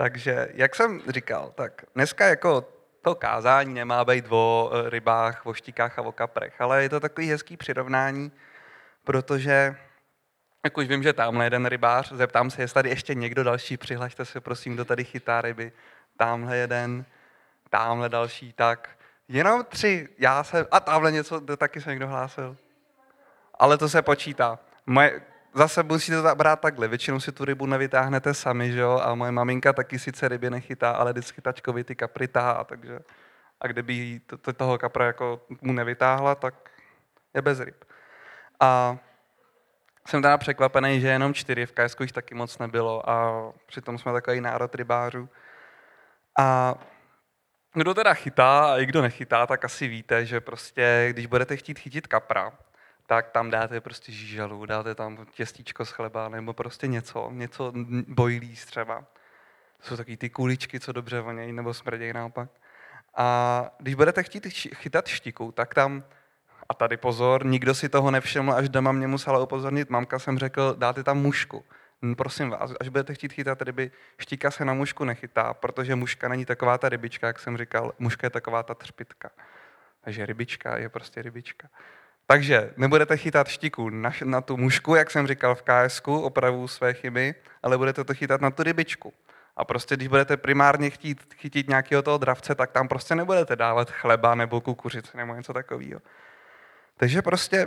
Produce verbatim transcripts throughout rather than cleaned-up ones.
Takže, jak jsem říkal, tak dneska jako to kázání nemá být o rybách, o štíkách a o kaprech, ale je to takový hezký přirovnání, protože jak už vím, že tamhle jeden rybář, zeptám se, jestli tady ještě někdo další, přihlašte se prosím, kdo tady chytá ryby, tamhle jeden, tamhle další, tak jenom tři, já jsem, a tamhle něco, taky se někdo hlásil. Ale to se počítá. Moje, zase musíte to brát takhle, většinou si tu rybu nevytáhnete sami, že jo, a moje maminka taky sice ryby nechytá, ale vždycky tačkovi ty kapry tahá, takže a kdyby jí to, to, toho kapra jako mu nevytáhla, tak je bez ryb. A jsem teda překvapený, že jenom čtyři, v K S ku jich taky moc nebylo a přitom jsme takový národ rybářů. A kdo teda chytá a i kdo nechytá, tak asi víte, že prostě, když budete chtít chytit kapra, tak tam dáte prostě žížalu, dáte tam těstíčko z chleba nebo prostě něco, něco boilíc třeba. To jsou taky ty kuličky, co dobře vonějí nebo smrdějí naopak. A když budete chtít chytat štiku, tak tam, a tady pozor, nikdo si toho nevšiml, až doma mě musela upozornit mamka, jsem řekl, dáte tam mušku. Prosím vás, až budete chtít chytat ryby, štíka se na mušku nechytá, protože muška není taková ta rybička, jak jsem říkal, muška je taková ta třpitka. Takže rybička je prostě rybička. Takže nebudete chytat štiku na, na tu mušku, jak jsem říkal v K S ku, opravu své chyby, ale budete to chytat na tu rybičku. A prostě, když budete primárně chtít chytit nějakého toho dravce, tak tam prostě nebudete dávat chleba nebo kukuřici nebo něco takového. Takže prostě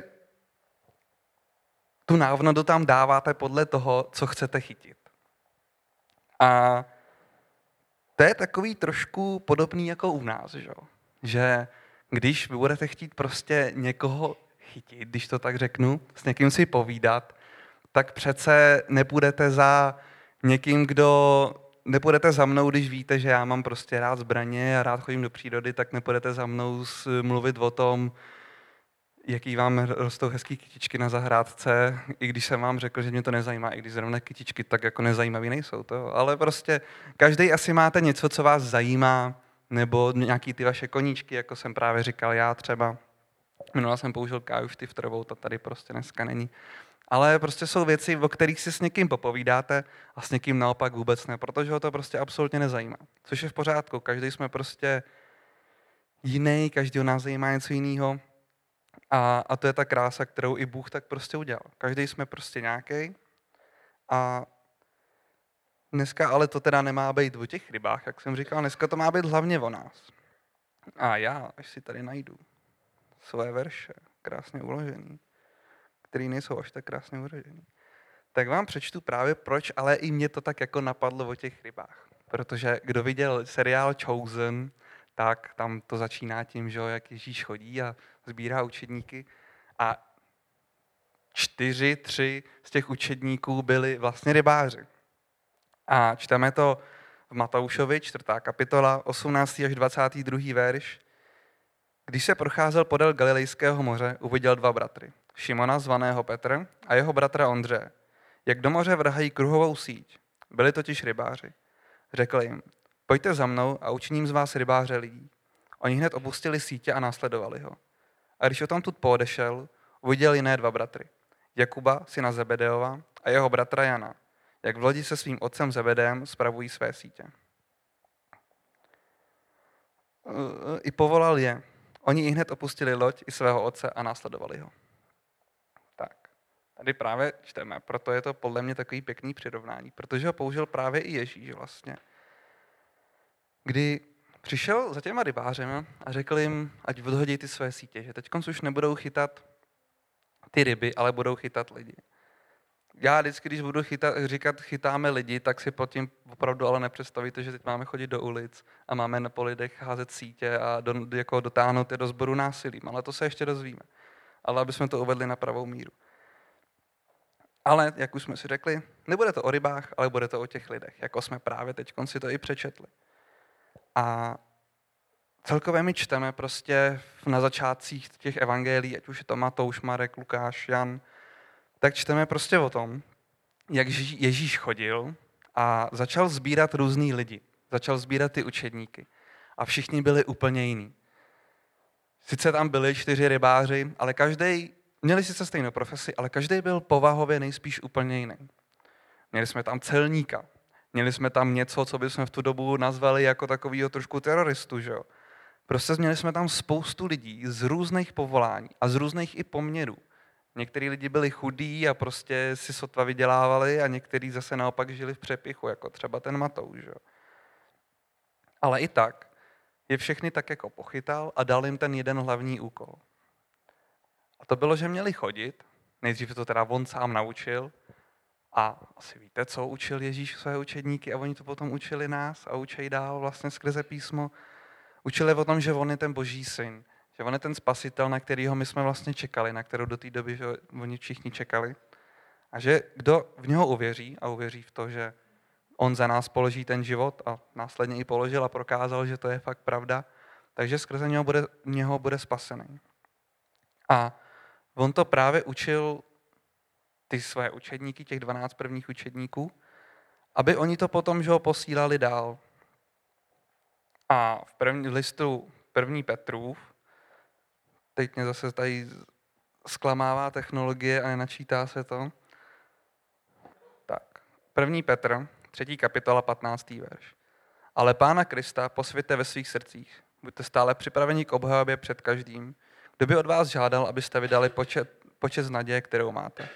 tu návnadu tam dáváte podle toho, co chcete chytit. A to je takový trošku podobný jako u nás, že, že když vy budete chtít prostě někoho chytit, když to tak řeknu, s někým si povídat, tak přece nepůjdete za někým, kdo nepůjdete za mnou, když víte, že já mám prostě rád zbraně a rád chodím do přírody, tak nepůjdete za mnou mluvit o tom, jaký vám rostou hezký kytičky na zahrádce, i když jsem vám řekl, že mě to nezajímá, i když zrovna kytičky tak jako nezajímavý nejsou to, ale prostě každý asi máte něco, co vás zajímá, nebo nějaký ty vaše koníčky, jako jsem právě říkal já třeba. Minula jsem použil Káju Štifterovou, ta tady prostě dneska není. Ale prostě jsou věci, o kterých si s někým popovídáte a s někým naopak vůbec ne, protože ho to prostě absolutně nezajímá. Což je v pořádku, každý jsme prostě jiný, každý nás zajímá něco jiného. A, a to je ta krása, kterou i Bůh tak prostě udělal. Každý jsme prostě nějaký. A dneska ale to teda nemá být o těch rybách, jak jsem říkal, dneska to má být hlavně o nás. A já, až si tady najdu své verše, krásně uložený, který nejsou až tak krásně uložený, tak vám přečtu právě proč, ale i mě to tak jako napadlo o těch rybách. Protože kdo viděl seriál Chosen, tak tam to začíná tím, že jak Ježíš chodí a sbírá učedníky. A čtyři, tři z těch učedníků byli vlastně rybáři. A čteme to v Matoušovi, čtvrtá kapitola, osmnáctý až dvacátý druhý verš. Když se procházel podél Galilejského moře, uviděl dva bratry. Šimona, zvaného Petr, a jeho bratra Ondřeje. Jak do moře vrhají kruhovou síť. Byli totiž rybáři. Řekl jim, pojďte za mnou a učiním z vás rybáře lidí. Oni hned opustili sítě a následovali ho. A když o tam tud poodešel, uviděl jiné dva bratry. Jakuba, syna Zebedeova, a jeho bratra Jana, jak v lodi se svým otcem Zebedem spravují své sítě. I povolal je. Oni i hned opustili loď i svého otce a následovali ho. Tak, tady právě čteme, proto je to podle mě takový pěkný přirovnání, protože ho použil právě i Ježíš vlastně. Kdy přišel za těma rybářemi a řekl jim, ať odhodí ty své sítě, že teď už nebudou chytat ty ryby, ale budou chytat lidi. Já vždycky, když budu chytat, říkat chytáme lidi, tak si pod tím opravdu ale nepředstavíte, že teď máme chodit do ulic a máme na po lidech házet sítě a do, jako dotáhnout je do sboru násilím. Ale to se ještě dozvíme. Ale aby jsme to uvedli na pravou míru. Ale, jak už jsme si řekli, nebude to o rybách, ale bude to o těch lidech, jako jsme právě teď si to i přečetli. A celkově my čteme prostě na začátcích těch evangelií, ať už je to Matouš, Marek, Lukáš, Jan, tak čteme prostě o tom, jak Ježíš chodil a začal sbírat různý lidi. Začal sbírat ty učedníky. A všichni byli úplně jiní. Sice tam byli čtyři rybáři, ale každý měli sice stejnou profesi, ale každý byl povahově nejspíš úplně jiný. Měli jsme tam celníka, Měli jsme tam něco, co bychom v tu dobu nazvali jako takovýho trošku teroristu, že jo. Prostě měli jsme tam spoustu lidí z různých povolání a z různých i poměrů. Některý lidi byli chudí a prostě si sotva vydělávali a někteří zase naopak žili v přepichu, jako třeba ten Matouš. Že? Ale i tak je všechny tak jako pochytal a dal jim ten jeden hlavní úkol. A to bylo, že měli chodit, nejdřív to teda on sám naučil a asi víte, co učil Ježíš své učedníky a oni to potom učili nás a učí dál vlastně skrze písmo. Učili o tom, že on je ten boží syn, že on je ten spasitel, na kterýho my jsme vlastně čekali, na kterou do té doby, že oni všichni čekali. A že kdo v něho uvěří a uvěří v to, že on za nás položí ten život a následně i položil a prokázal, že to je fakt pravda, takže skrze něho bude, něho bude spasený. A on to právě učil ty své učedníky, těch dvanáct prvních učedníků, aby oni to potom, že ho posílali dál. A v první listu první Petrův, teď mě zase tady zklamává technologie a nenačítá se to. Tak, první Petr, třetí kapitola, patnáctý verš. Ale Pána Krista posvěťte ve svých srdcích. Buďte stále připraveni k obhajobě před každým, kdo by od vás žádal, abyste vydali počet, počet z naděje, kterou máte.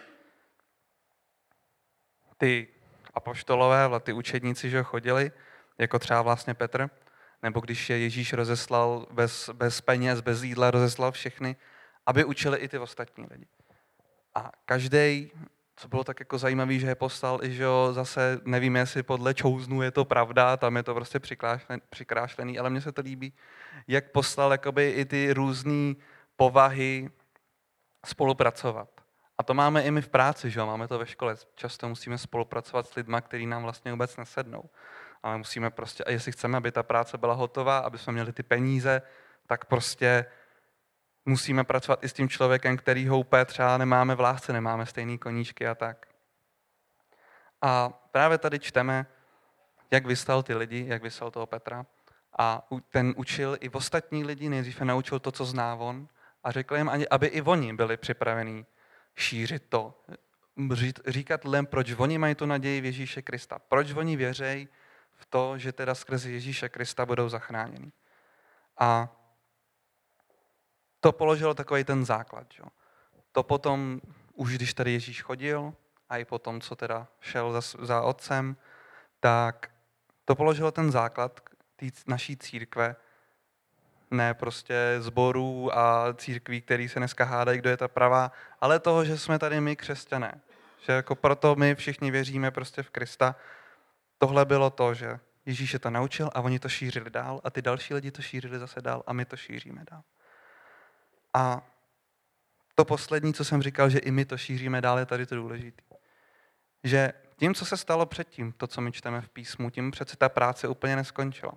Ty apoštolové, ty učedníci, že chodili, jako třeba vlastně Petr, nebo když je Ježíš rozeslal bez, bez peněz, bez jídla, rozeslal všechny, aby učili i ty ostatní lidi. A každý, co bylo tak jako zajímavé, že je poslal i, že jo, zase nevím, jestli podle čouznu je to pravda, tam je to prostě přikrášlený, ale mně se to líbí, jak poslal jakoby i ty různé povahy spolupracovat. A to máme i my v práci, že jo, máme to ve škole. Často musíme spolupracovat s lidma, kteří nám vlastně vůbec nesednou. Ale musíme prostě, a jestli chceme, aby ta práce byla hotová, aby jsme měli ty peníze, tak prostě musíme pracovat i s tím člověkem, kterýho úplně třeba nemáme v lásce, nemáme stejný koníčky a tak. A právě tady čteme, jak vyslal ty lidi, jak vyslal toho Petra. A ten učil i ostatní lidi, nejdřív naučil to, co zná on, a řekl jim, aby i oni byli připravení šířit to. Říkat lidem, proč oni mají tu naději v Ježíše Krista. Proč oni věří v to, že teda skrze Ježíše Krista budou zachráněni. A to položilo takový ten základ. Že? To potom, už když tady Ježíš chodil, a i potom, co teda šel za, za otcem, tak to položilo ten základ té naší církve, ne prostě sborů a církví, který se dneska hádají, kdo je ta pravá, ale toho, že jsme tady my křesťané. Že jako proto my všichni věříme prostě v Krista. Tohle bylo to, že Ježíš je to naučil a oni to šířili dál a ty další lidi to šířili zase dál a my to šíříme dál. A to poslední, co jsem říkal, že i my to šíříme dál, je tady to důležité. Že tím, co se stalo předtím, to, co my čteme v písmu, tím přece ta práce úplně neskončila.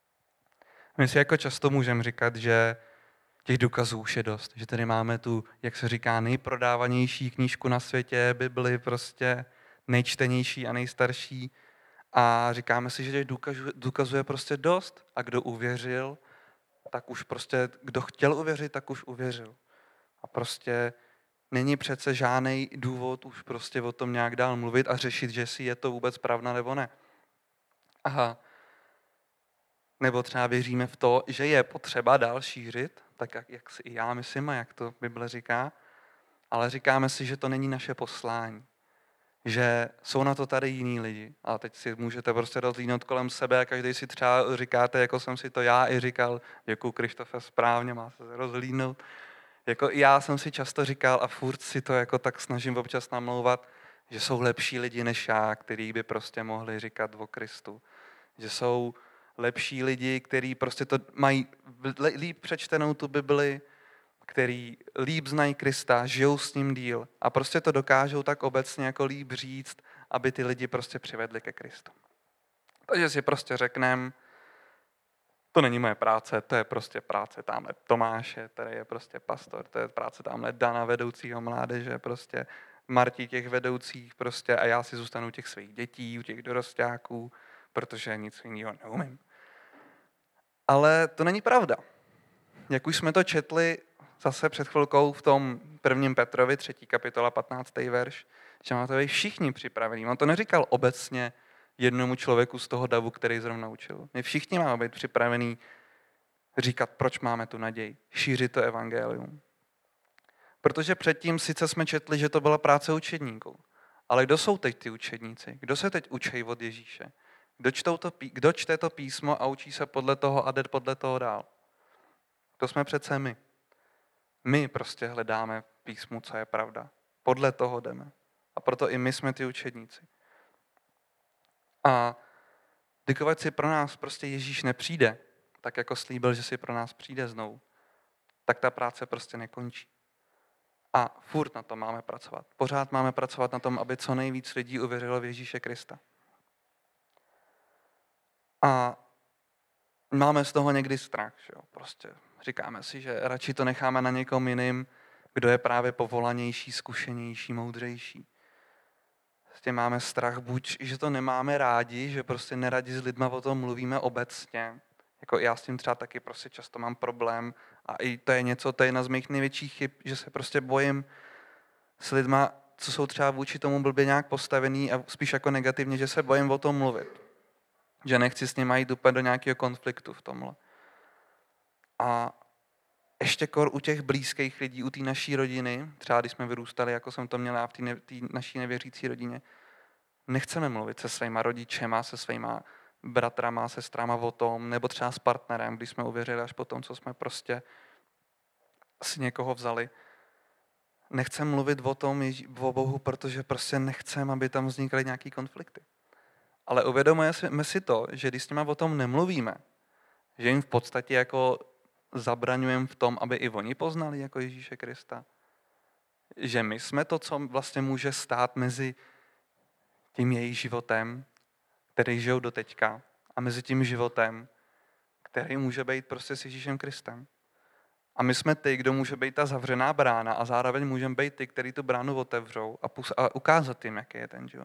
My si jako často můžeme říkat, že těch důkazů už je dost, že tady máme tu, jak se říká, nejprodávanější knížku na světě, Bibli, prostě nejčtenější a nejstarší. A říkáme si, že těch důkazů, důkazů je prostě dost. A kdo uvěřil, tak už prostě, kdo chtěl uvěřit, tak už uvěřil. A prostě není přece žádný důvod už prostě o tom nějak dál mluvit a řešit, že si je to vůbec pravda nebo ne. Aha. Nebo třeba věříme v to, že je potřeba dál šířit, tak jak, jak si i já myslím a jak to Bible říká, ale říkáme si, že to není naše poslání. Že jsou na to tady jiní lidi. A teď si můžete prostě rozlínout kolem sebe a každý si třeba říkáte, jako jsem si to já i říkal, děkuji Krištofe, správně, má se rozlínout. Jako já jsem si často říkal a furt si to jako tak snažím občas namlouvat, že jsou lepší lidi než já, kteří by prostě mohli říkat o Kristu. Že jsou lepší lidi, kteří prostě to mají líp přečtenou tu Bibli, který líp znají Krista, žijou s ním díl a prostě to dokážou tak obecně jako líp říct, aby ty lidi prostě přivedli ke Kristu. Takže si prostě řekneme, to není moje práce, to je prostě práce tamhle Tomáše, který je prostě pastor, to je práce tamhle Dana, vedoucího mládeže, prostě Marti těch vedoucích prostě a já si zůstanu u těch svých dětí, u těch dorostáků, protože nic jiného neumím. Ale to není pravda. Jak už jsme to četli zase před chvilkou v tom prvním Petrovi, třetí kapitola, patnáctý verš, že máte být všichni připravení. On to neříkal obecně jednomu člověku z toho davu, který zrovna učil. My všichni máme být připravení říkat, proč máme tu naději, šířit to evangelium. Protože předtím sice jsme četli, že to byla práce učedníků, ale kdo jsou teď ty učedníci? Kdo se teď učí od Ježíše? Kdo, čtou to, kdo čte to písmo a učí se podle toho a jde podle toho dál? To jsme přece my. My prostě hledáme písmu, co je pravda. Podle toho jdeme. A proto i my jsme ty učedníci. A dokud si pro nás prostě Ježíš nepřijde, tak jako slíbil, že si pro nás přijde znovu, tak ta práce prostě nekončí. A furt na tom máme pracovat. Pořád máme pracovat na tom, aby co nejvíc lidí uvěřilo v Ježíše Krista. A máme z toho někdy strach, že jo? Prostě říkáme si, že radši to necháme na někom jiným, kdo je právě povolanější, zkušenější, moudřejší. Prostě máme strach buď, že to nemáme rádi, že prostě neradi s lidma o tom mluvíme obecně. Jako já s tím třeba taky prostě často mám problém a i to je něco, to je jedna z mých největších chyb, že se prostě bojím s lidma, co jsou třeba vůči tomu blbě nějak postavený a spíš jako negativně, že se bojím o tom mluvit. Že nechci s nimi jít úplně do nějakého konfliktu v tomhle. A ještě kor u těch blízkých lidí, u té naší rodiny, třeba když jsme vyrůstali, jako jsem to měl já v té ne, naší nevěřící rodině, nechceme mluvit se svýma rodičema, se svýma bratrama, sestrama o tom, nebo třeba s partnerem, když jsme uvěřili až po tom, co jsme prostě si někoho vzali. Nechceme mluvit o tom, o Bohu, protože prostě nechceme, aby tam vznikaly nějaké konflikty. Ale uvědomujeme si to, že když s nimi o tom nemluvíme, že jim v podstatě jako zabraňujeme v tom, aby i oni poznali jako Ježíše Krista. Že my jsme to, co vlastně může stát mezi tím jejich životem, který žijou do teďka, a mezi tím životem, který může být prostě s Ježíšem Kristem. A my jsme ty, kdo může být ta zavřená brána a zároveň můžeme být ty, kteří tu bránu otevřou a, pus- a ukázat jim, jaký je ten život.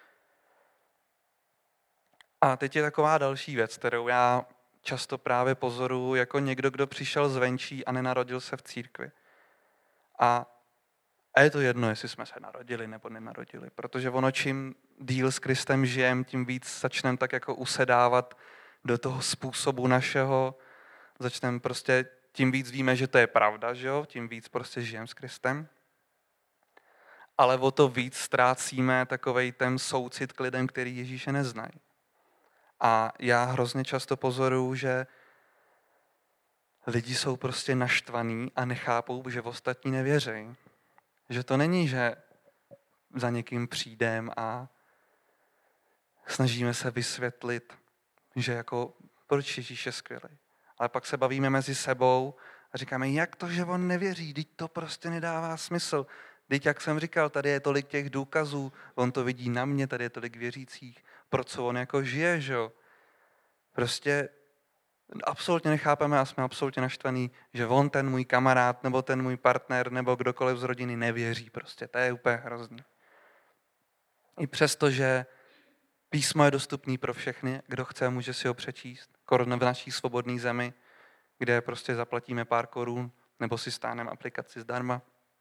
A teď je taková další věc, kterou já často právě pozoruju jako někdo, kdo přišel zvenčí a nenarodil se v církvi. A, a je to jedno, jestli jsme se narodili nebo nenarodili, protože ono čím díl s Kristem žijem, tím víc začneme tak jako usedávat do toho způsobu našeho, začneme prostě, tím víc víme, že to je pravda, že jo? Tím víc prostě žijem s Kristem. Ale o to víc ztrácíme takovej ten soucit k lidem, který Ježíše neznají. A já hrozně často pozoruju, že lidi jsou prostě naštvaný a nechápou, že v ostatní nevěří. Že to není, že za někým přijdem a snažíme se vysvětlit, že jako proč Ježíš je skvělý. Ale pak se bavíme mezi sebou a říkáme, jak to, že on nevěří, vždyť to prostě nedává smysl. Vždyť, jak jsem říkal, tady je tolik těch důkazů, on to vidí na mě, tady je tolik věřících, pro co on jako žije, že jo. Prostě absolutně nechápeme a jsme absolutně naštvaný, že on, ten můj kamarád, nebo ten můj partner, nebo kdokoliv z rodiny nevěří prostě. To je úplně hrozný. I přesto, že písmo je dostupný pro všechny, kdo chce, může si ho přečíst. Korun v naší svobodné zemi, kde prostě zaplatíme pár korun, nebo si stáneme aplikaci zdarma.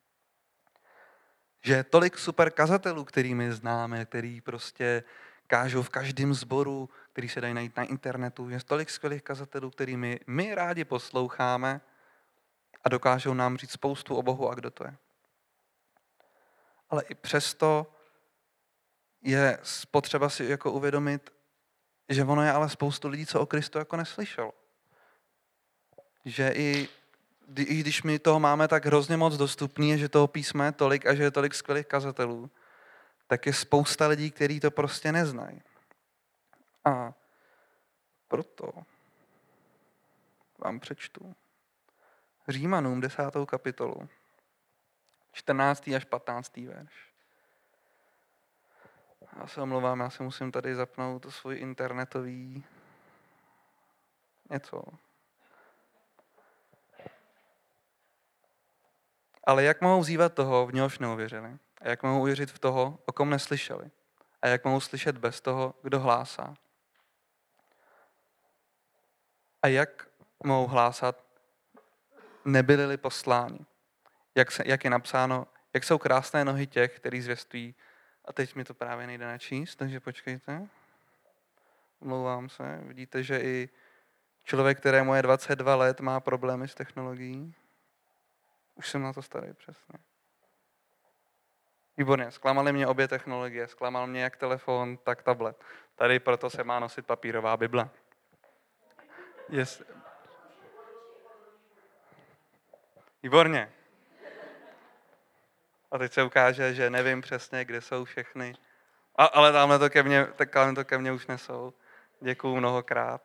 Že je tolik super kazatelů, který my známe, který prostě kážou v každém sboru, který se dají najít na internetu. Je tolik skvělých kazatelů, který my, my rádi posloucháme a dokážou nám říct spoustu o Bohu a kdo to je. Ale i přesto je potřeba si jako uvědomit, že ono je ale spoustu lidí, co o Kristu jako neslyšelo. Že i, i když my toho máme tak hrozně moc dostupný, že toho písma je tolik a že je tolik skvělých kazatelů, tak je spousta lidí, kteří to prostě neznají. A proto vám přečtu Římanům desátou kapitolu, čtrnáctý až patnáctý verš. Já se omlouvám, já se musím tady zapnout to svůj internetový něco. Ale jak mohou vzývat toho, v něhož neuvěřili? A jak mohou uvěřit v toho, o kom neslyšeli? A jak mohou slyšet bez toho, kdo hlásá? A jak mohou hlásat, nebyli-li posláni? Jak, se, jak je napsáno, jak jsou krásné nohy těch, kteří zvěstují. A teď mi to právě nejde načíst, takže počkejte. omlouvám se. Vidíte, že i člověk, kterému je dvacet dva let, má problémy s technologií. Už jsem na to starý, přesně. Výborně, zklamaly mě obě technologie. Zklamal mě jak telefon, tak tablet. Tady proto se má nosit papírová Bible. Yes. Výborně. A teď se ukáže, že nevím přesně, kde jsou všechny. A, ale tamhle to ke mně, tamhle to ke mně už nesou. Děkuju mnohokrát.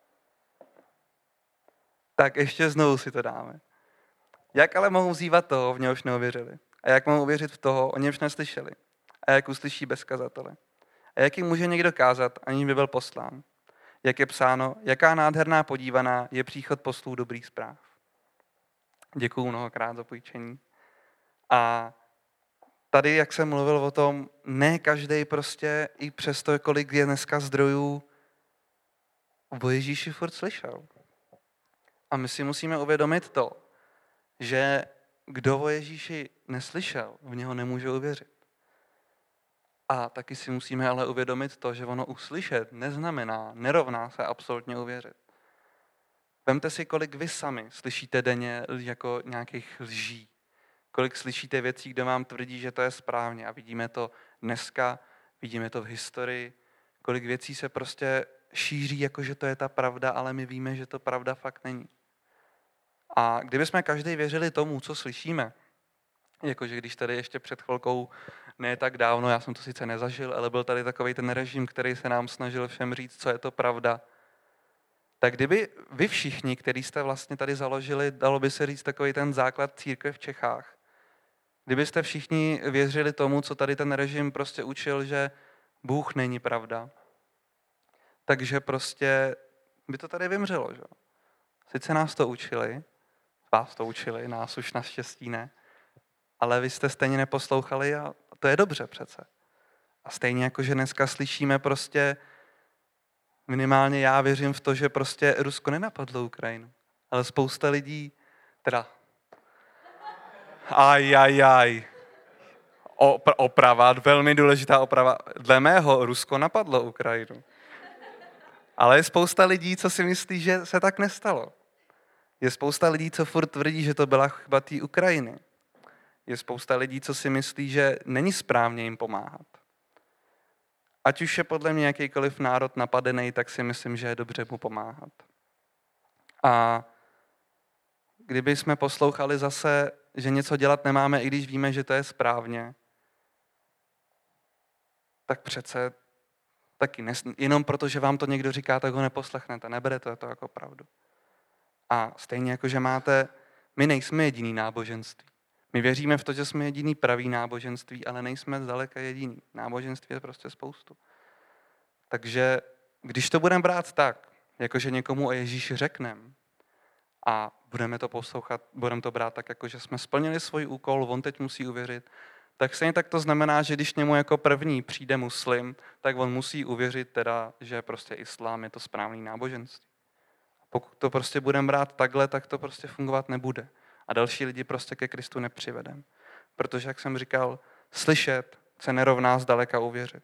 Tak ještě znovu si to dáme. Jak ale mohou vzývat toho, v něhož neuvěřili? A jak mohou věřit v toho, o němž neslyšeli? A jak uslyší bez kazatele? A jak jim může někdo kázat, aniž by byl poslán? Jak je psáno, jaká nádherná podívaná je příchod poslů dobrých zpráv. Děkuju mnohokrát za půjčení. A tady, jak jsem mluvil o tom, ne každý prostě, i přesto, kolik je dneska zdrojů, o Ježíši furt slyšel. A my si musíme uvědomit to, že kdo o Ježíši neslyšel, v něho nemůže uvěřit. A taky si musíme ale uvědomit to, že ono uslyšet neznamená, nerovná se absolutně uvěřit. Vemte si, kolik vy sami slyšíte denně jako nějakých lží. Kolik slyšíte věcí, kde vám tvrdí, že to je správně. A vidíme to dneska, vidíme to v historii. Kolik věcí se prostě šíří, jako že to je ta pravda, ale my víme, že to pravda fakt není. A kdybychom každý věřili tomu, co slyšíme, jakože když tady ještě před chvilkou, ne tak dávno, já jsem to sice nezažil, ale byl tady takový ten režim, který se nám snažil všem říct, co je to pravda, tak kdyby vy všichni, kteří jste vlastně tady založili, dalo by se říct takový ten základ církve v Čechách, kdybyste všichni věřili tomu, co tady ten režim prostě učil, že Bůh není pravda, takže prostě by to tady vymřelo. Že? Sice nás to učili, vás to učili, nás už naštěstí ne, ale vy jste stejně neposlouchali a to je dobře přece. A stejně jako, že dneska slyšíme prostě, minimálně já věřím v to, že prostě Rusko nenapadlo Ukrajinu. Ale spousta lidí, teda, aj, aj, aj, oprava, velmi důležitá oprava. Dle mého Rusko napadlo Ukrajinu. Ale je spousta lidí, co si myslí, že se tak nestalo. Je spousta lidí, co furt tvrdí, že to byla chyba té Ukrajiny. Je spousta lidí, co si myslí, že není správně jim pomáhat. Ať už je podle mě jakýkoliv národ napadený, tak si myslím, že je dobře mu pomáhat. A kdyby jsme poslouchali zase, že něco dělat nemáme, i když víme, že to je správně, tak přece taky nes, jenom proto, že vám to někdo říká, tak ho neposlechnete, neberete to jako pravdu. A stejně jako, že máte, my nejsme jediný náboženství. My věříme v to, že jsme jediný pravý náboženství, ale nejsme zdaleka jediný. Náboženství je prostě spoustu. Takže když to budeme brát tak, jakože někomu o Ježíši řekneme a budeme to poslouchat, budeme to brát tak, jakože jsme splnili svůj úkol, on teď musí uvěřit, tak stejně tak to znamená, že když němu jako první přijde muslim, tak on musí uvěřit teda, že prostě islám je to správný náboženství. Pokud to prostě budeme brát takhle, tak to prostě fungovat nebude. A další lidi prostě ke Kristu nepřivedeme. Protože, jak jsem říkal, slyšet se nerovná zdaleka uvěřit.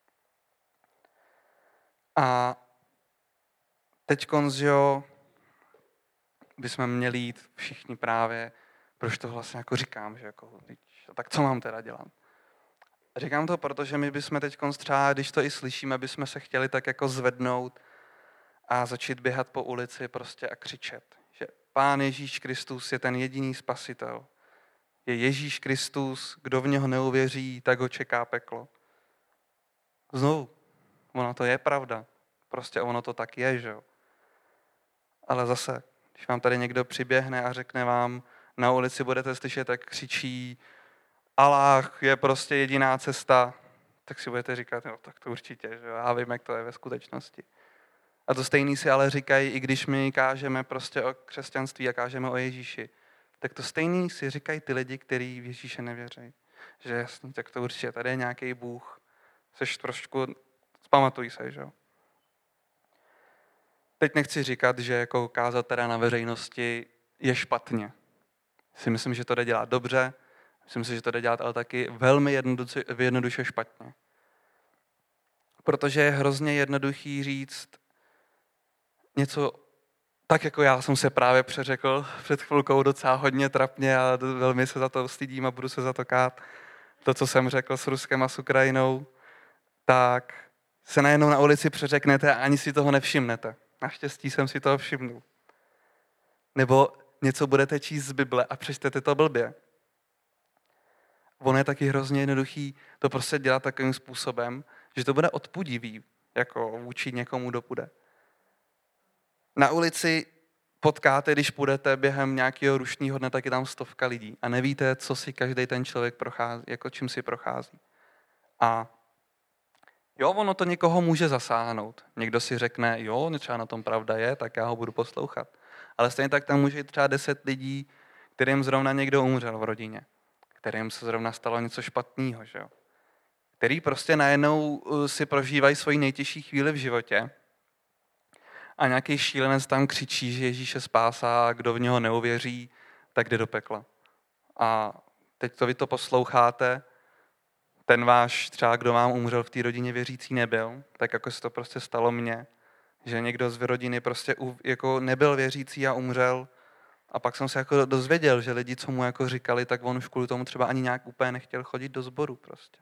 A teďkonc, jo, bychom měli jít všichni právě, proč to vlastně jako říkám, že jako, tak co mám teda dělat? Říkám to, protože my bychom teďkonc třeba, když to i slyšíme, bychom se chtěli tak jako zvednout a začít běhat po ulici prostě a křičet, že Pán Ježíš Kristus je ten jediný spasitel. Je Ježíš Kristus, kdo v něho neuvěří, tak ho čeká peklo. Znovu, ono to je pravda. Prostě ono to tak je, že jo. Ale zase, když vám tady někdo přiběhne a řekne vám, na ulici budete slyšet, jak křičí Aláh je prostě jediná cesta, tak si budete říkat, no tak to určitě, že jo, já vím, jak to je ve skutečnosti. A to stejný si ale říkají, i když my kážeme prostě o křesťanství a kážeme o Ježíši, tak to stejný si říkají ty lidi, kteří v Ježíše nevěří. Že jasný, tak to určitě, tady je nějaký Bůh. Seš trošku, zpamatuj se, že jo. Teď nechci říkat, že jako kázat teda na veřejnosti je špatně. Si myslím, že to jde dělat dobře, myslím si, že to jde dělat ale taky velmi jednoduše, jednoduše špatně. Protože je hrozně jednoduchý říct něco tak, jako já jsem se právě přeřekl před chvilkou docela hodně trapně a velmi se za to stydím a budu se za to kát. To, co jsem řekl s Ruskem a s Ukrajinou, tak se najednou na ulici přeřeknete a ani si toho nevšimnete. Naštěstí jsem si toho všimnul. Nebo něco budete číst z Bible a přečtete to blbě. Ono je taky hrozně jednoduchý to prostě dělat takovým způsobem, že to bude odpudivý, jako vůči někomu, kdo půjde. Na ulici potkáte, když půjdete během nějakého rušního dne, tak je tam stovka lidí a nevíte, co si každý ten člověk prochází, jako čím si prochází. A jo, ono to někoho může zasáhnout. Někdo si řekne, jo, třeba na tom pravda je, tak já ho budu poslouchat. Ale stejně tak tam může jít třeba deset lidí, kterým zrovna někdo umřel v rodině, kterým se zrovna stalo něco špatného, že jo? Který prostě najednou si prožívají svoji nejtěžší chvíli v životě a nějaký šílenec tam křičí, že Ježíš je spásá a kdo v něho neuvěří, tak jde do pekla. A teď to vy to posloucháte, ten váš třeba, kdo vám umřel v té rodině věřící nebyl, tak jako se to prostě stalo mně, že někdo z rodiny prostě jako nebyl věřící a umřel a pak jsem se jako dozvěděl, že lidi, co mu jako říkali, tak on už kvůli tomu třeba ani nějak úplně nechtěl chodit do sboru prostě.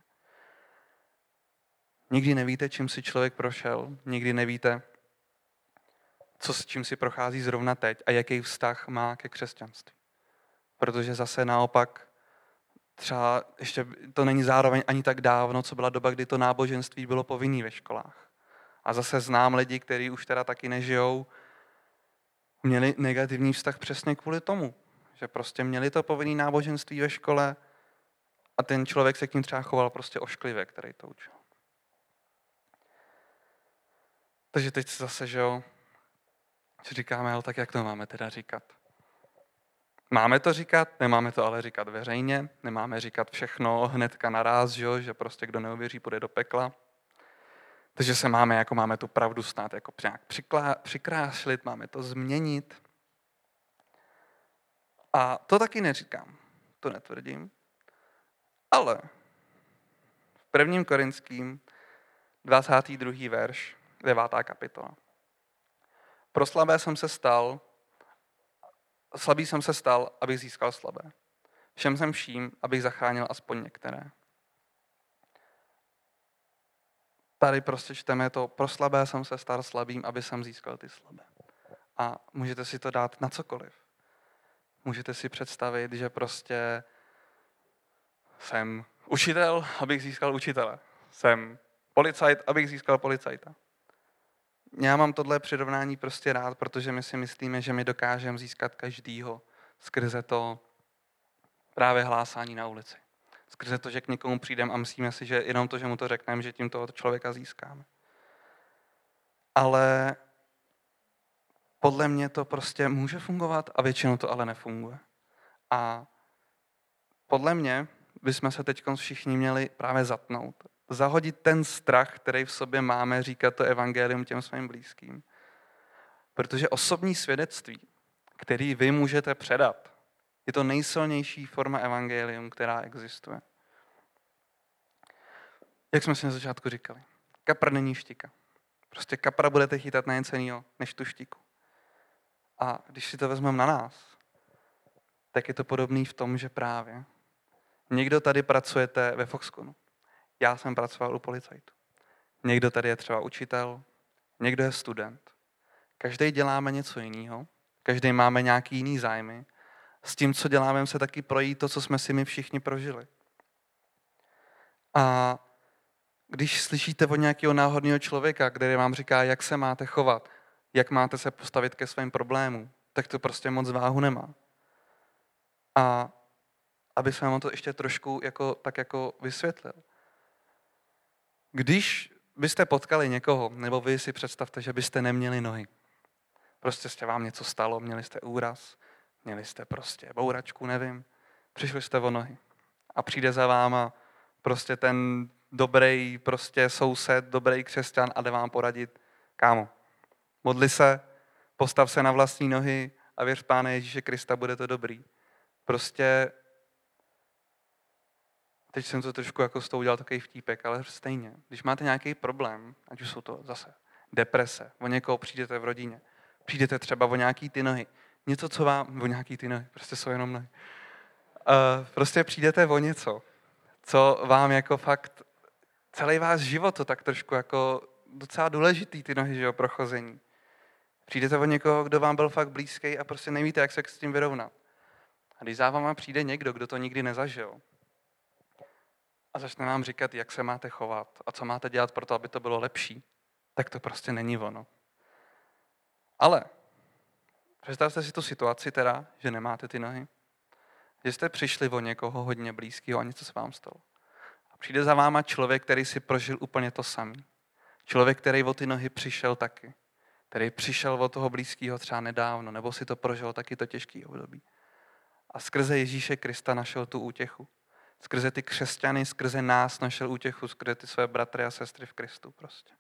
Nikdy nevíte, čím si člověk prošel, nikdy nevíte, co s čím si prochází zrovna teď a jaký vztah má ke křesťanství. Protože zase naopak třeba ještě to není zároveň ani tak dávno, co byla doba, kdy to náboženství bylo povinné ve školách. A zase znám lidi, kteří už teda taky nežijou, měli negativní vztah přesně kvůli tomu, že prostě měli to povinné náboženství ve škole a ten člověk se k ním třeba choval prostě ošklivě, který to učil. Takže teď zase, že jo, si říkáme, ale tak jak to máme teda říkat? Máme to říkat, nemáme to ale říkat veřejně, nemáme říkat všechno hnedka naráz, že, jo? Že prostě kdo neuvěří, půjde do pekla. Takže se máme, jako máme tu pravdu snad jako nějak přikrášlit, máme to změnit. A to taky neříkám, to netvrdím. Ale v prvním Korinským dvacátý druhý verš, devátá kapitola. Pro slabé jsem se stal, slabý jsem se stal, abych získal slabé. Všem jsem vším, abych zachránil aspoň některé. Tady prostě čteme to, pro slabé jsem se stal slabým, aby jsem získal ty slabé. A můžete si to dát na cokoliv. Můžete si představit, že prostě jsem učitel, abych získal učitele. Jsem policajt, abych získal policajta. Já mám tohle přirovnání prostě rád, protože my si myslíme, že my dokážeme získat každýho skrze to právě hlásání na ulici. Skrze to, že k někomu přijdeme a myslíme si, že jenom to, že mu to řekneme, že tím toho člověka získáme. Ale podle mě to prostě může fungovat a většinou to ale nefunguje. A podle mě bychom se teď všichni měli právě zatnout. Zahodit ten strach, který v sobě máme, říkat to evangelium těm svým blízkým. Protože osobní svědectví, který vy můžete předat, je to nejsilnější forma evangelium, která existuje. Jak jsme si na začátku říkali, kapr není štika. Prostě kapra budete chytat na něco jiného, než tu štiku. A když si to vezmeme na nás, tak je to podobný v tom, že právě někdo tady pracujete ve Foxconu. Já jsem pracoval u policajtu. Někdo tady je třeba učitel, někdo je student. Každý děláme něco jiného, každý máme nějaký jiný zájmy. S tím, co děláme, se taky projít to, co jsme si my všichni prožili. A když slyšíte od nějakého náhodného člověka, který vám říká, jak se máte chovat, jak máte se postavit ke svým problémům, tak to prostě moc váhu nemá. A aby jsem vám to ještě trošku jako, tak jako vysvětlil. Když byste potkali někoho, nebo vy si představte, že byste neměli nohy. Prostě jste vám něco stalo, měli jste úraz, měli jste prostě bouračku, nevím. Přišli jste o nohy. A přijde za váma prostě ten dobrý prostě soused, dobrý křesťan a jde vám poradit, kámo, modli se, postav se na vlastní nohy a věř Páne Ježíše Krista, bude to dobrý. Prostě Teď jsem to trošku jako s tou udělal takový vtípek, ale stejně. Když máte nějaký problém, ať už jsou to zase deprese, o někoho přijdete v rodině, přijdete třeba o nějaký ty nohy, něco, co vám, o nějaký ty nohy, prostě jsou jenom nohy. Uh, prostě přijdete o něco, co vám jako fakt, celý váš život to tak trošku jako docela důležitý, ty nohy, že jo, pro chození. Přijdete o někoho, kdo vám byl fakt blízký a prostě nevíte, jak se s tím vyrovnat. A když za váma přijde někdo, kdo to nikdy nezažil a začne vám říkat, jak se máte chovat a co máte dělat pro to, aby to bylo lepší, tak to prostě není ono. Ale představte si tu situaci teda, že nemáte ty nohy, že jste přišli o někoho hodně blízkého a něco se vám stalo. A přijde za váma člověk, který si prožil úplně to samý. Člověk, který o ty nohy přišel taky. Který přišel od toho blízkého třeba nedávno, nebo si to prožil taky to těžký období. A skrze Ježíše Krista našel tu útěchu. Skrze ty křesťany, skrze nás našel útěchu, skrze ty své bratry a sestry v Kristu prostě.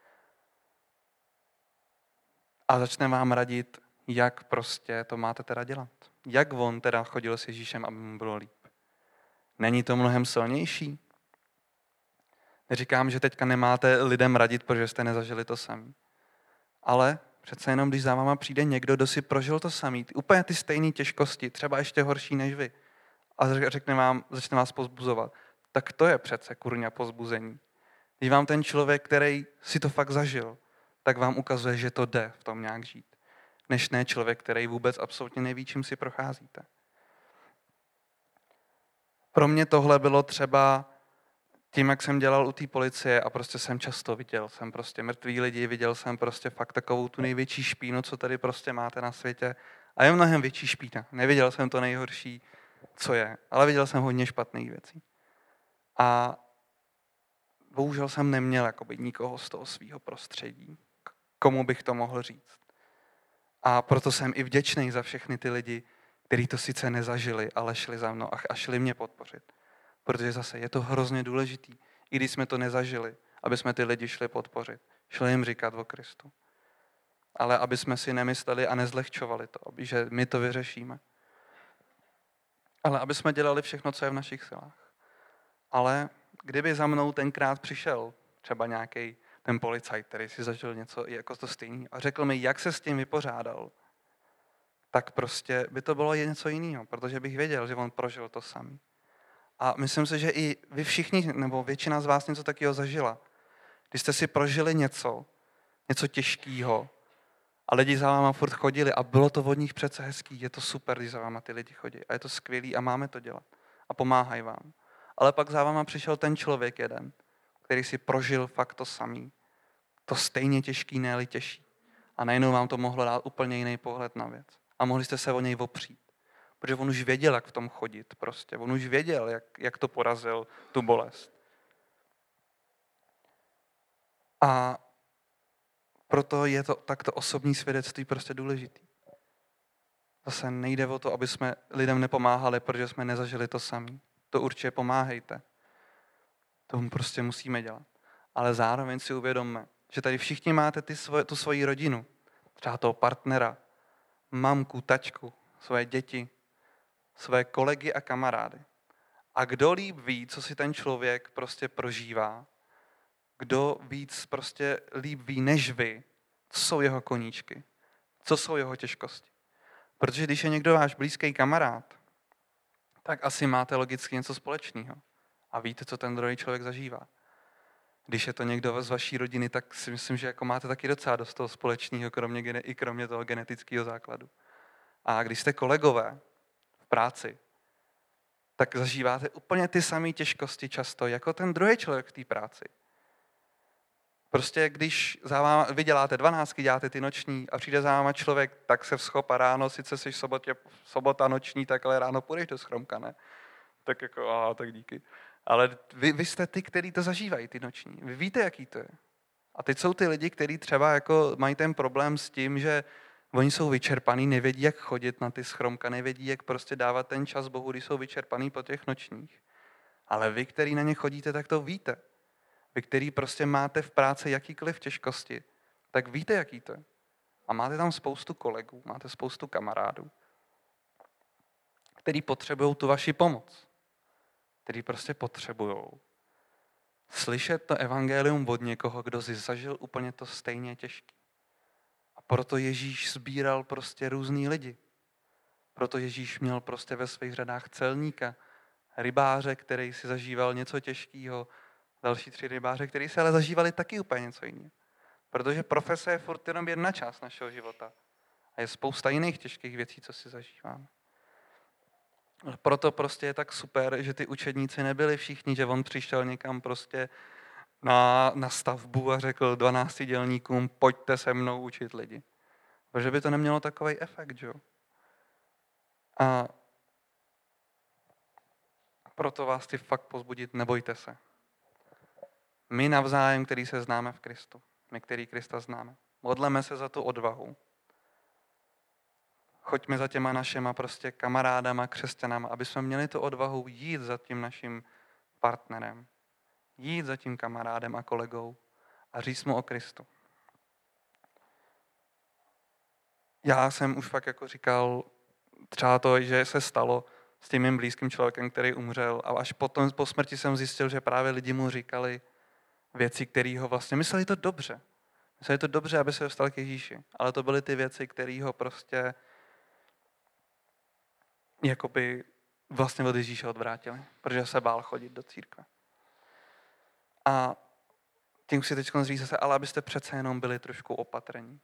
A začne vám radit, jak prostě to máte teda dělat. Jak on teda chodil s Ježíšem, aby mu bylo líp. Není to mnohem silnější? Neříkám, že teďka nemáte lidem radit, protože jste nezažili to samý. Ale přece jenom, když za váma přijde někdo, kdo si prožil to samý, ty, úplně ty stejné těžkosti, třeba ještě horší než vy, a řekne vám, začne vás pozbuzovat, tak to je přece kurňa pozbuzení. Když vám ten člověk, který si to fakt zažil, tak vám ukazuje, že to jde v tom nějak žít. Než ne člověk, který vůbec absolutně neví, čím si procházíte. Pro mě tohle bylo třeba tím, jak jsem dělal u té policie a prostě jsem často viděl, jsem prostě mrtví lidi, viděl jsem prostě fakt takovou tu největší špínu, co tady prostě máte na světě. A je mnohem větší špína. Neviděl jsem to nejhorší, co je, ale viděl jsem hodně špatných věcí. A bohužel jsem neměl jakoby nikoho z toho svého prostředí, komu bych to mohl říct. A proto jsem i vděčný za všechny ty lidi, kteří to sice nezažili, ale šli za mnou a šli mě podpořit. Protože zase je to hrozně důležitý, i když jsme to nezažili, aby jsme ty lidi šli podpořit. Šli jim říkat o Kristu. Ale aby jsme si nemysleli a nezlehčovali to, že my to vyřešíme. Ale aby jsme dělali všechno, co je v našich silách. Ale kdyby za mnou tenkrát přišel třeba nějaký ten policajt, který si zažil něco jako to stejný a řekl mi, jak se s tím vypořádal, tak prostě by to bylo něco jiného, protože bych věděl, že on prožil to samý. A myslím si, že i vy všichni, nebo většina z vás něco takového zažila. Když jste si prožili něco, něco těžkého a lidi za váma furt chodili a bylo to od nich přece hezký, je to super, když za váma ty lidi chodí a je to skvělý a máme to dělat a pomáhají vám. Ale pak za váma přišel ten člověk jeden, který si prožil fakt to samý, to stejně těžký, ne-li těžší. A najednou vám to mohlo dát úplně jiný pohled na věc. A mohli jste se o něj opřít. Protože on už věděl, jak v tom chodit prostě. On už věděl, jak, jak to porazil, tu bolest. A proto je to takto osobní svědectví prostě důležitý. Zase nejde o to, aby jsme lidem nepomáhali, protože jsme nezažili to samý. To určitě pomáhejte. To prostě musíme dělat. Ale zároveň si uvědomme, že tady všichni máte ty svoje, tu svoji rodinu. Třeba toho partnera, mamku, tačku, svoje děti, své kolegy a kamarády. A kdo líp ví, co si ten člověk prostě prožívá, kdo víc prostě líp ví než vy, co jsou jeho koníčky, co jsou jeho těžkosti. Protože když je někdo váš blízký kamarád, tak asi máte logicky něco společného a víte, co ten druhý člověk zažívá. Když je to někdo z vaší rodiny, tak si myslím, že jako máte taky docela dost toho společného, kromě, i kromě toho genetického základu. A když jste kolegové v práci, tak zažíváte úplně ty samé těžkosti často, jako ten druhý člověk v té práci. Prostě když za váma, vy děláte dvanáctky, děláte ty noční a přijde za váma člověk, tak se vzchop a ráno, sice jsi sobotě, sobota noční, tak ale ráno půjdeš do schromka, ne? Tak jako, aha, tak díky. Ale vy, vy jste ty, kteří to zažívají, ty noční. Vy víte, jaký to je. A teď jsou ty lidi, kteří třeba jako mají ten problém s tím, že oni jsou vyčerpaný, nevědí, jak chodit na ty schromka, nevědí, jak prostě dávat ten čas Bohu, když jsou vyčerpaný po těch nočních. Ale vy, kteří na ně chodíte, tak to víte. Vy, který prostě máte v práci jakýkoliv těžkosti, tak víte, jaký to je. A máte tam spoustu kolegů, máte spoustu kamarádů, který potřebují tu vaši pomoc. kteří prostě potřebujou slyšet to evangelium od někoho, kdo si zažil úplně to stejně těžké. A proto Ježíš sbíral prostě různý lidi. Proto Ježíš měl prostě ve svých řadách celníka, rybáře, který si zažíval něco těžkého, další tři rybáře, kteří si ale zažívali taky úplně něco jiného. Protože profese je furt jenom jedna část našeho života. A je spousta jiných těžkých věcí, co si zažíváme. Proto prostě je tak super, že ty učedníci nebyli všichni, že on přišel někam prostě na, na stavbu a řekl dvanácti dělníkům, pojďte se mnou učit lidi. Protože by to nemělo takový efekt, že jo? A proto vás chci fakt pozbudit, nebojte se. My navzájem, který se známe v Kristu, my, který Krista známe, modleme se za tu odvahu. Choďme za těma našima prostě kamarádama, křesťanama, aby jsme měli tu odvahu jít za tím naším partnerem, jít za tím kamarádem a kolegou a říct mu o Kristu. Já jsem už fakt jako říkal třeba to, že se stalo s tím mým blízkým člověkem, který umřel a až potom po smrti jsem zjistil, že právě lidi mu říkali věci, které ho vlastně mysleli to dobře. Mysleli to dobře, aby se dostal k Ježíši, ale to byly ty věci, které ho prostě jakoby vlastně od Ježíše odvrátili, protože se bál chodit do církve. A tím si teď říct se, ale abyste přece jenom byli trošku opatrní.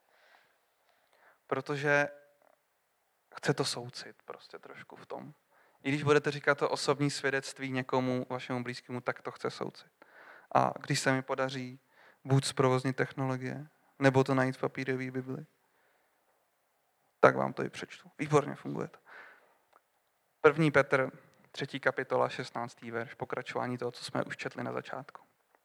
Protože chce to soucit prostě trošku v tom. I když budete říkat to osobní svědectví někomu, vašemu blízkému, tak to chce soucit. A když se mi podaří buď zprovoznit technologie, nebo to najít v papírové Bibli, tak vám to i přečtu. Výborně funguje to. První Petr, třetí kapitola, šestnáctý verš, pokračování toho, co jsme už četli na začátku.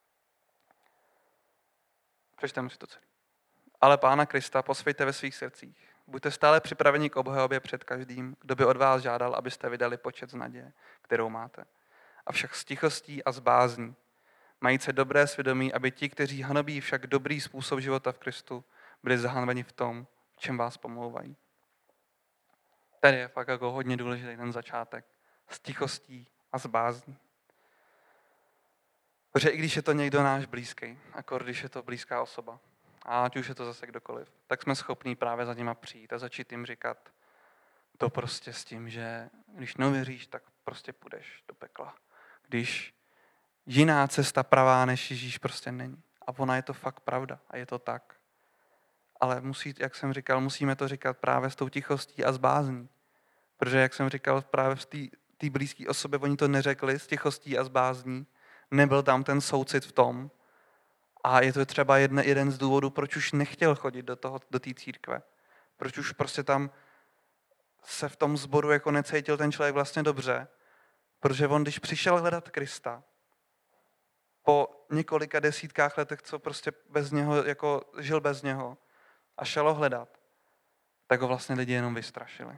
Přečteme si to celé. Ale Pána Krista posvěťte ve svých srdcích. Buďte stále připraveni k obhajobě před každým, kdo by od vás žádal, abyste vydali počet z naděje, kterou máte. Avšak s tichostí a s bázní. Majíc se dobré svědomí, aby ti, kteří hanobí však dobrý způsob života v Kristu, byli zahanbeni v tom, v čem vás pomlouvají. Tady je fakt jako hodně důležitý ten začátek. S tichostí a s bázní. Protože i když je to někdo náš blízký, jako když je to blízká osoba, a ať už je to zase kdokoliv, tak jsme schopní právě za nima přijít a začít jim říkat to prostě s tím, že když nevěříš, tak prostě půjdeš do pekla. Když jiná cesta pravá než Ježíš prostě není. A ona je to fakt pravda a je to tak. Ale musí, jak jsem říkal, musíme to říkat právě s tou tichostí a s bázní. Protože, jak jsem říkal, právě v té blízké osobě oni to neřekli s tichostí a s bázní. Nebyl tam ten soucit v tom. A je to třeba jedne, jeden z důvodů, proč už nechtěl chodit do toho, do té církve. Proč už prostě tam se v tom sboru jako necítil ten člověk vlastně dobře. Protože on, když přišel hledat Krista, po několika desítkách letech, co prostě bez něho, jako žil bez něho a šel ho hledat, tak ho vlastně lidi jenom vystrašili.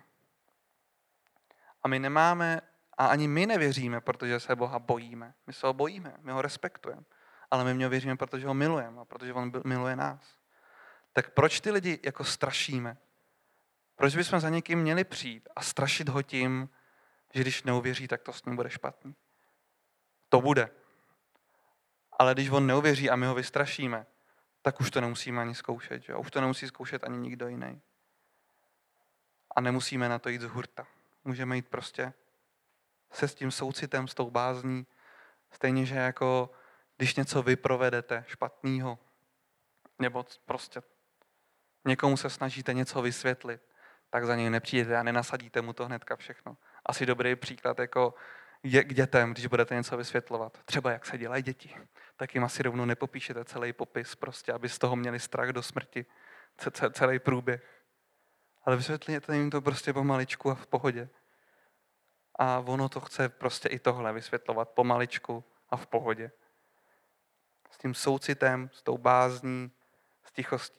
A my nemáme, a ani my nevěříme, protože se Boha bojíme. My se ho bojíme, my ho respektujeme. Ale my v něho věříme, protože ho milujeme a protože on miluje nás. Tak proč ty lidi jako strašíme? Proč bychom za někým měli přijít a strašit ho tím, že když neuvěří, tak to s ním bude špatný? To bude. Ale když on neuvěří a my ho vystrašíme, tak už to nemusíme ani zkoušet. Že? Už to nemusí zkoušet ani nikdo jiný. A nemusíme na to jít z hurta. Můžeme jít prostě se s tím soucitem, s tou bázní. Stejně, že jako když něco vy provedete špatného, nebo prostě někomu se snažíte něco vysvětlit, tak za něj nepřijdete a nenasadíte mu to hnedka všechno. Asi dobrý příklad jako je k dětem, když budete něco vysvětlovat. Třeba jak se dělají děti, tak jim asi rovnou nepopíšete celý popis, prostě, aby z toho měli strach do smrti, celý průběh. Ale vysvětlíte jim to prostě pomaličku a v pohodě. A ono to chce prostě i tohle vysvětlovat pomaličku a v pohodě. S tím soucitem, s tou bázní, s tichostí.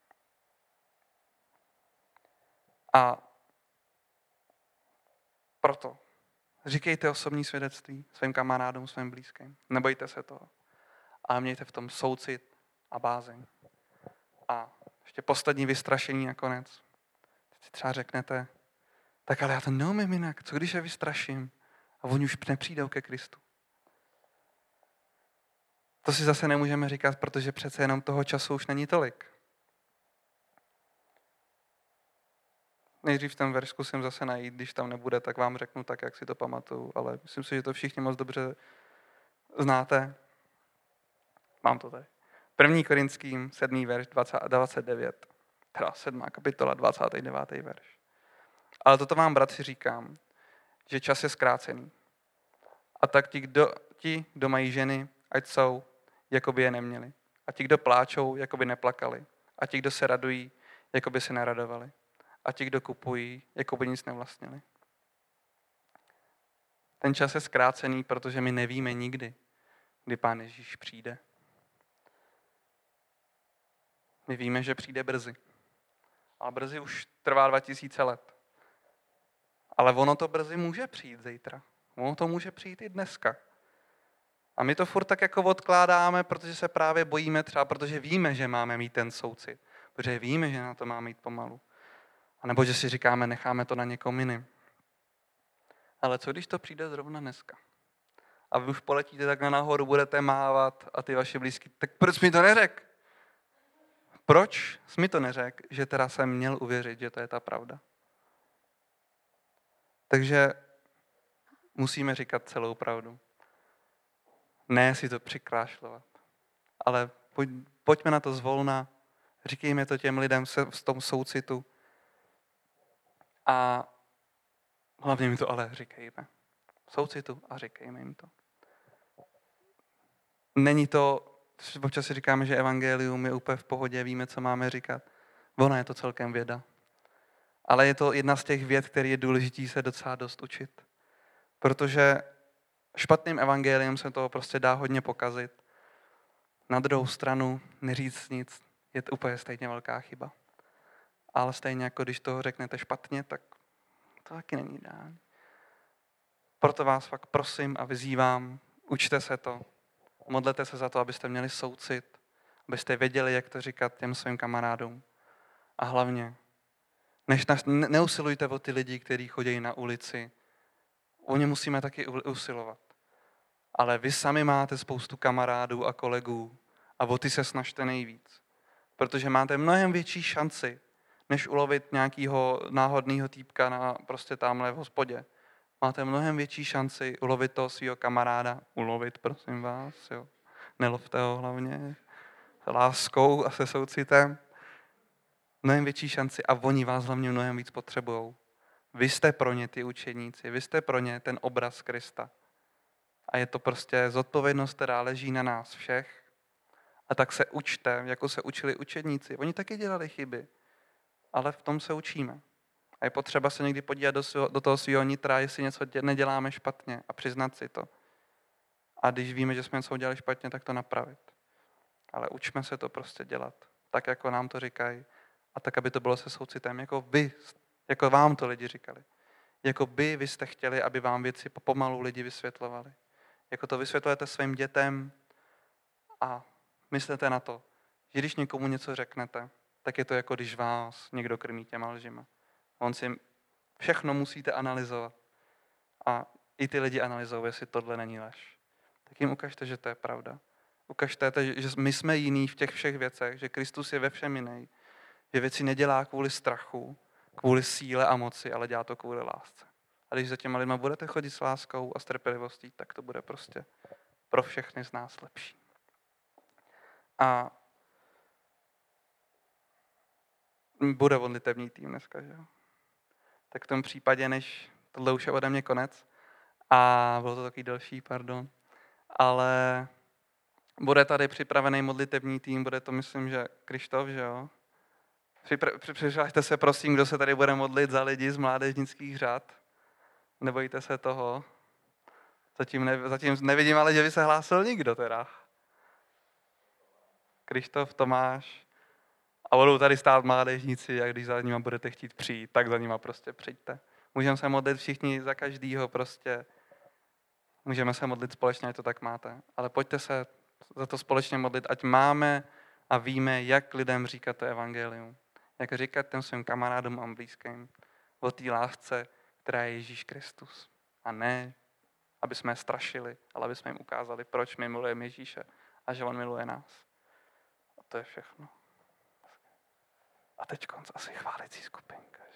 A proto říkejte osobní svědectví svým kamarádům, svým blízkým. Nebojte se toho. Ale mějte v tom soucit a bázeň. A ještě poslední vystrašení nakonec. Teď si třeba řeknete, tak ale já to neumím jinak. Co když je vystraším? A oni už nepřijdou ke Kristu. To si zase nemůžeme říkat, protože přece jenom toho času už není tolik. Nejdřív ten verš zkusím zase najít, když tam nebude, tak vám řeknu tak, jak si to pamatuju, ale myslím si, že to všichni moc dobře znáte. Mám to tady. první Korinským, sedmý verš, dvacet devět. Teda sedmá kapitola, dvacátý devátý verš. Ale toto vám, bratři, říkám, že čas je zkrácený. A tak ti, kdo, ti, kdo mají ženy, ať jsou, jako by je neměli. A ti, kdo pláčou, jako by neplakali. A ti, kdo se radují, jako by se neradovali. A ti, kdo kupují, jako by nic nevlastnili. Ten čas je zkrácený, protože my nevíme nikdy, kdy Pán Ježíš přijde. My víme, že přijde brzy. Ale brzy už trvá dva tisíce let. Ale ono to brzy může přijít zítra. Ono to může přijít i dneska. A my to furt tak jako odkládáme, protože se právě bojíme třeba, protože víme, že máme mít ten soucit. Protože víme, že na to máme jít pomalu. A nebo že si říkáme, necháme to na někom jiným. Ale co když to přijde zrovna dneska? A vy už poletíte tak nahoru, budete mávat a ty vaši blízky, tak proč mi to neřek? Proč jsi mi to neřekl, že teda jsem měl uvěřit, že to je ta pravda? Takže musíme říkat celou pravdu. Ne si to přikrášlovat. Ale pojď, pojďme na to zvolna, říkejme to těm lidem v tom soucitu a hlavně mi to ale říkejme. V soucitu a říkejme jim to. Není to, občas si říkáme, že evangelium je úplně v pohodě, víme, co máme říkat. Ona je to celkem věda. Ale je to jedna z těch věd, které je důležitý se docela dost učit. Protože špatným evangeliem se toho prostě dá hodně pokazit. Na druhou stranu neříct nic je to úplně stejně velká chyba. Ale stejně jako když toho řeknete špatně, tak to taky není ideální. Proto vás fakt prosím a vyzývám, učte se to. Modlete se za to, abyste měli soucit, abyste věděli, jak to říkat těm svým kamarádům. A hlavně, než nás, ne, neusilujte o ty lidi, kteří chodí na ulici. O ně musíme taky usilovat. Ale vy sami máte spoustu kamarádů a kolegů a o ty se snažte nejvíc. Protože máte mnohem větší šanci, než ulovit nějakého náhodného týpka na prostě tamhle v hospodě. Máte mnohem větší šanci ulovit toho svého kamaráda. Ulovit, prosím vás, jo. Nelovte ho hlavně. S láskou a se soucitem. Mnohem větší šanci a oni vás hlavně mnohem víc potřebujou. Vy jste pro ně ty učeníci, vy jste pro ně ten obraz Krista. A je to prostě zodpovědnost, která leží na nás všech. A tak se učte, jako se učili učedníci. Oni taky dělali chyby, ale v tom se učíme. A je potřeba se někdy podívat do, svého, do toho svého nitra, jestli něco neděláme špatně a přiznat si to. A když víme, že jsme něco udělali špatně, tak to napravit. Ale učme se to prostě dělat. Tak, jako nám to říkají. A tak, aby to bylo se soucitem, jako vy, jako vám to lidi říkali. Jako by vy jste chtěli, aby vám věci pomalu lidi vysvětlovali. Jako to vysvětlujete svým dětem a myslete na to, že když někomu něco řeknete, tak je to jako když vás někdo krmí těma lžima. On si všechno musíte analyzovat. A i ty lidi analyzují, jestli tohle není lež. Tak jim ukažte, že to je pravda. Ukažte, že my jsme jiní v těch všech věcech, že Kristus je ve všem jiný. Že věci nedělá kvůli strachu, kvůli síle a moci, ale dělá to kvůli lásce. A když za těma lidma budete chodit s láskou a s trpělivostí, tak to bude prostě pro všechny z nás lepší. A bude modlitevní tým dneska, že jo? Tak v tom případě, než tohle už je ode mě konec, a bylo to takový další, pardon, ale bude tady připravený modlitevní tým, bude to, myslím, že Krištof, že jo? Přihlašte se, prosím, kdo se tady bude modlit za lidi z mládežnických řad. Nebojte se toho. Zatím, ne, zatím nevidím, ale že by se hlásil nikdo teda. Krištof, Tomáš. A budou tady stát mládežníci, a když za nima budete chtít přijít, tak za nima prostě přijďte. Můžeme se modlit všichni za každýho prostě. Můžeme se modlit společně, ať to tak máte. Ale pojďte se za to společně modlit, ať máme a víme, jak lidem říkat to evangelium. Jak říkat těm svým kamarádům a blízkým o té lásce, která je Ježíš Kristus. A ne aby jsme je strašili, ale aby jsme jim ukázali, proč my milujeme Ježíše a že on miluje nás. A to je všechno. A teď konc asi chválicí skupinka.